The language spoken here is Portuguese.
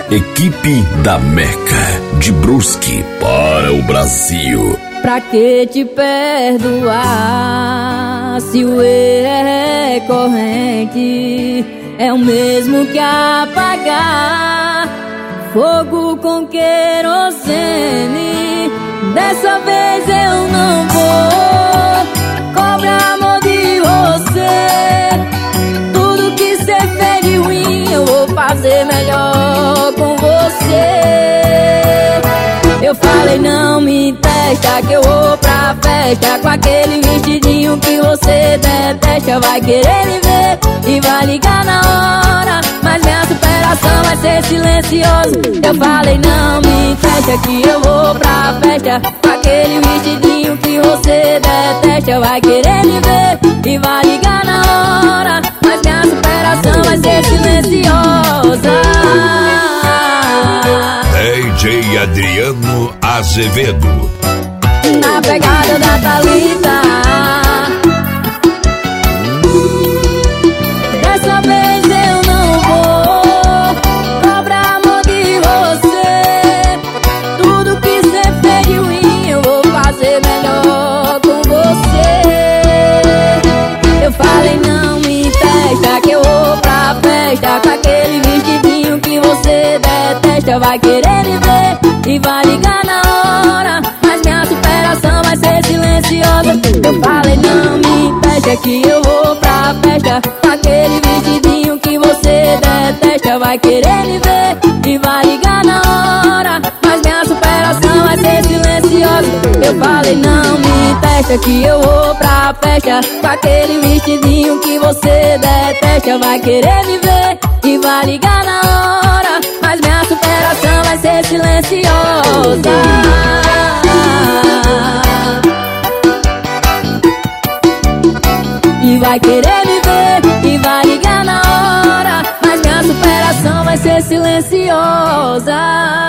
Equipe da Meca, de Brusque para o Brasil. Pra que te perdoar se o erro é recorrente? É o mesmo que apagar fogo com querosene. Dessa vez eu não vou cobrar amor de você. Tudo que cê fez de ruim eu vou fazer melhor com você. Eu falei não me testa, que eu vou pra festa com aquele vestidinho que você detesta. Vai querer me ver e vai ligar na hora, mas minha superação vai ser silenciosa. Eu falei não me testa, que eu vou pra festa com aquele vestidinho que você detesta. Vai querer me ver e vai ligar na hora, mas minha superação vai ser silenciosa. DJ Adriano Azevedo, na pegada da Thalita. Dessa vez eu não vou cobrar amor de você. Tudo que cê fez de ruim eu vou fazer melhor com você. Eu falei não me testa, que eu vou pra festa com aquele vestidinho que você detesta. Vai querer me ver e vai ligar na hora, mas minha superação vai ser silenciosa. Eu falei não me testa, que eu vou pra festa com aquele vestidinho que você detesta. Vai querer me ver e vai ligar na hora, mas minha superação vai ser silenciosa. Eu falei não me testa, que eu vou pra festa com aquele vestidinho que você detesta. Vai querer me ver e vai ligar na hora, mas minha superação vai ser silenciosa. E vai querer me ver e vai ligar na hora, mas minha superação vai ser silenciosa.